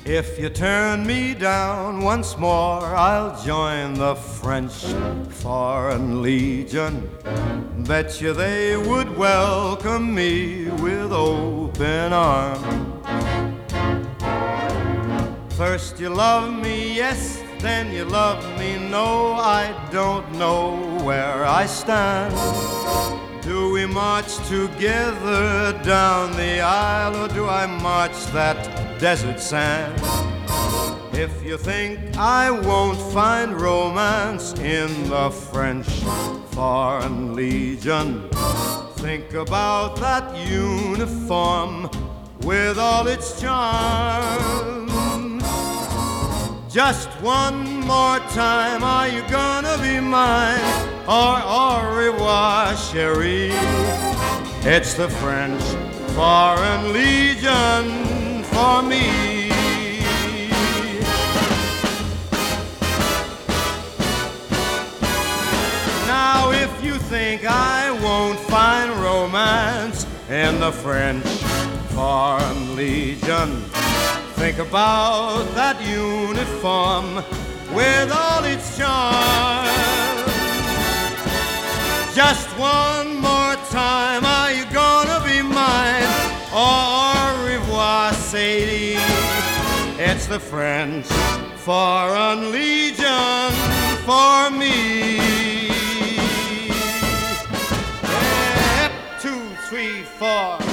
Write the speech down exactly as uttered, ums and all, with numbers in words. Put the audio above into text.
If you turn me down once more, I'll join the French Foreign Legion. Bet you they would welcome me with open arms. First you love me, yes, then you love me, no, I don't know where I stand. Do we march together down the aisle, or do I march that desert sand? If you think I won't find romance in the French Foreign Legion, think about that uniform with all its charm. Just one more time, are you gonna be mine? Or au revoir, chérie? It's the French Foreign Legion for me. Now if you think I won't find romance in the French Foreign Legion, think about that uniform with all its charm. Just one more time, are you gonna be mine? Au revoir, Sadie. It's the French Foreign Legion for me. Yeah, two, three, four.